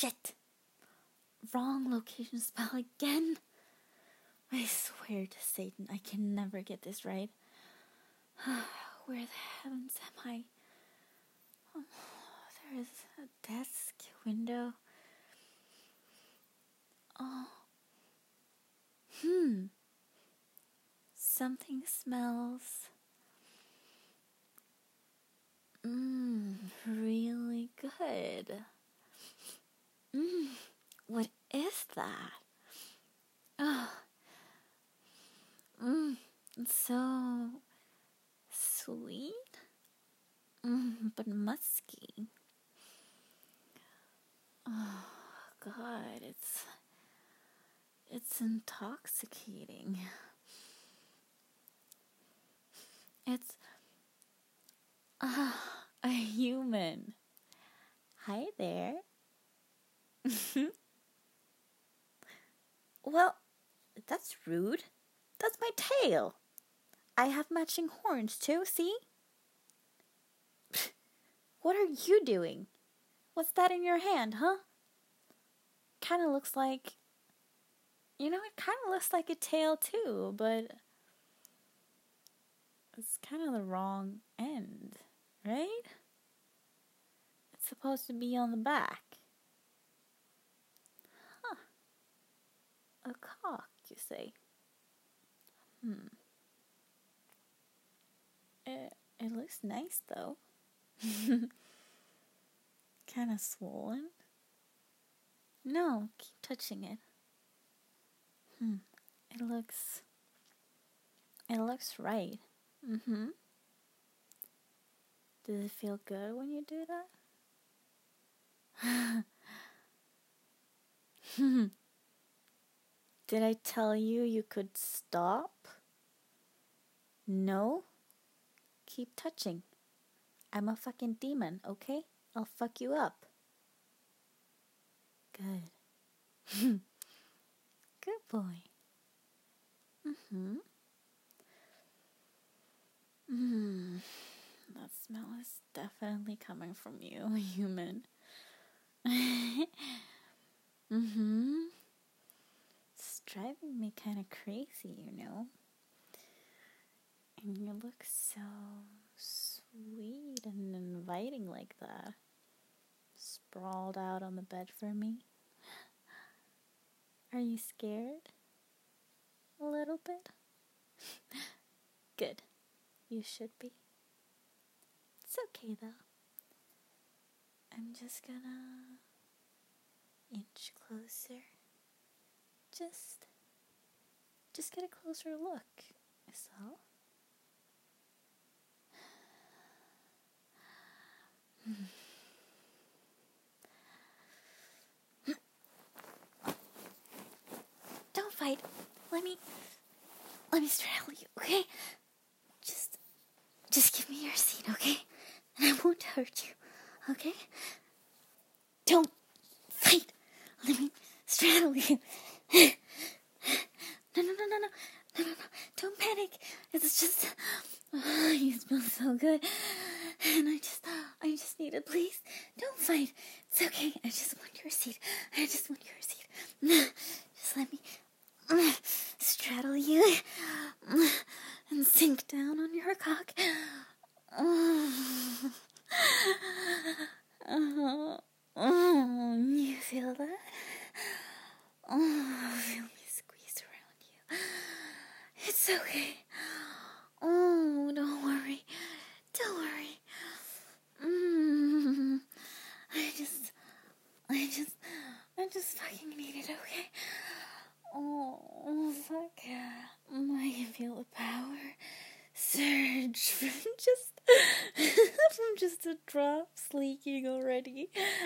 Shit! Wrong location spell again. I swear to Satan, I can never get this right. Where the heavens am I? Oh, there is a desk, window. Oh. Something smells really good. What is that? Oh. It's so sweet, but musky. Oh God, it's intoxicating. It's a human. Hi there. Well, that's rude. That's my tail. I have matching horns too, see? What are you doing? What's that in your hand, huh? Kinda looks like... it kinda looks like a tail too, but... it's kind of the wrong end, right? It's supposed to be on the back. Huh. A cock, you say? It looks nice, though. Kind of swollen. No, keep touching it. It looks right. Does it feel good when you do that? Did I tell you could stop? No? Keep touching. I'm a fucking demon, okay? I'll fuck you up. Good. Good boy. That smell is definitely coming from you, human. It's driving me kind of crazy, And you look so sweet and inviting like that. Sprawled out on the bed for me. Are you scared? A little bit? Good. You should be. It's okay though. I'm just gonna inch closer. Just get a closer look, is all. Don't fight. Let me straddle you, okay? Just give me your seat, okay? And I won't hurt you, okay? Don't fight. Let me straddle you. No. Don't panic. It's just, you smell so good. And I just need it, please. Don't fight. It's okay. I just want your seat. Just let me straddle you and sink down on your cock. You feel that? Feel me squeeze around you. It's okay. Don't worry. I just fucking need it, okay? Oh, fuck. I can feel the power surge from just the drops leaking already.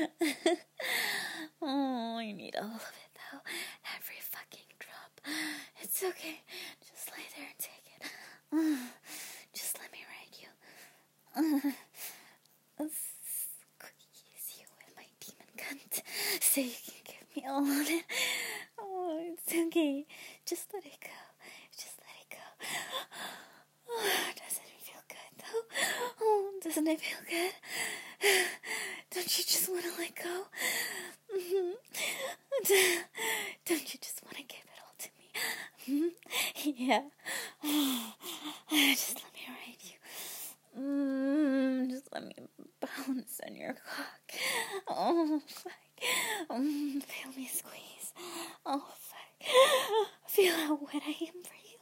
I need all of it though. Every fucking drop. It's okay. Just lay there and take it. Just let me ride you. Squeeze you with my demon cunt so you can give me all of it. Oh, it's okay. Just let it go. Doesn't it feel good though? Oh, doesn't it feel good? Don't you just want to let go? Yeah. Just let me ride you. Just let me bounce on your cock. Oh, fuck. Feel me squeeze. Oh, fuck. Feel how wet I am for you.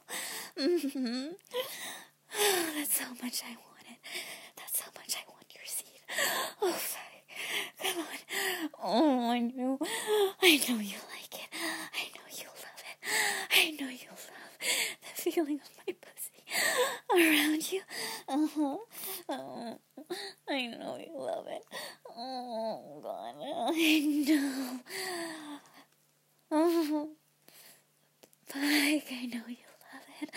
That's how much I want it. That's how much I want your seed. Oh, fuck. Come on. Oh, I know you like it. I know you love it. I know you love the feeling of my pussy around you. Oh, I know you love it. Oh, God. I know. Oh, fuck. I know you love it.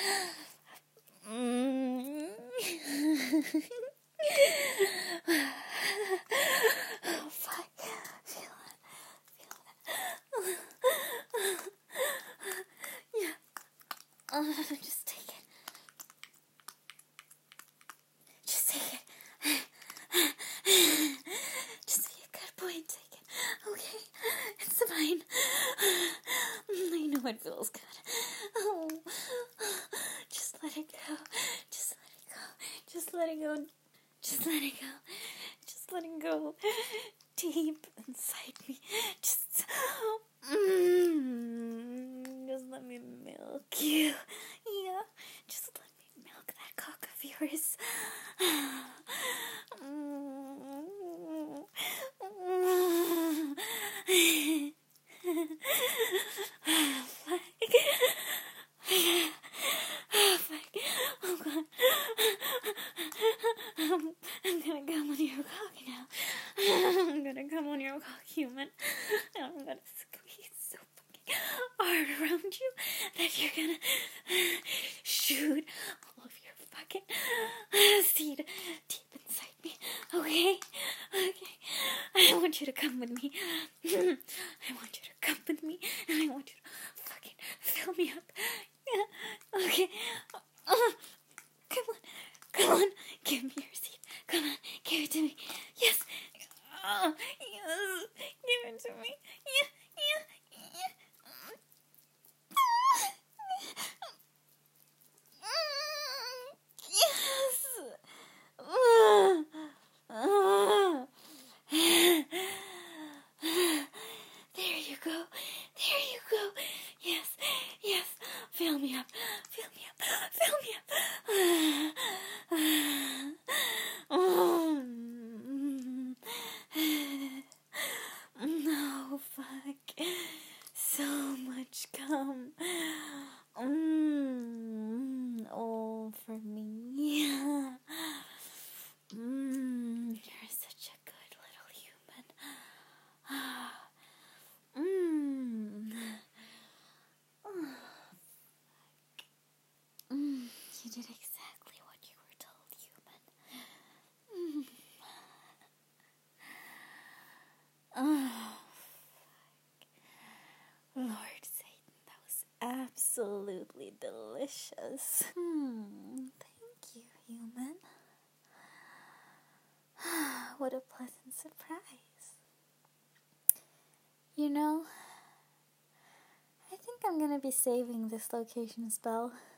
Oh, fuck. Feel it. Yeah. Just take it. Just take it. Just be a good boy and take it. Okay? It's fine. I know it feels good. Oh. Just let it go. Just let it go. Just let it go. Just let it go. Just let it go. Deep inside me. Just let me milk you. Yeah. Just let me milk that cock of yours. Oh, God. I'm gonna come on your cock now. I'm gonna come on your cock, human. And I'm gonna squeeze so fucking hard around you that you're gonna shoot all of your fucking seed deep inside me. Okay? Okay. I want you to come with me. I want you to come with me. And I want you to fucking fill me up. Yeah. Okay. Come on. Give me your seed. Come on. Give it to me. Yes. Yes. Give it to me. Yeah. Yes. There you go. Yes. Fill me up. No, fuck. So much cum. All for me. You're such a good little human. You did exactly what you were told, human. Lord Satan, that was absolutely delicious. Thank you, human. What a pleasant surprise. You know, I think I'm gonna be saving this location spell.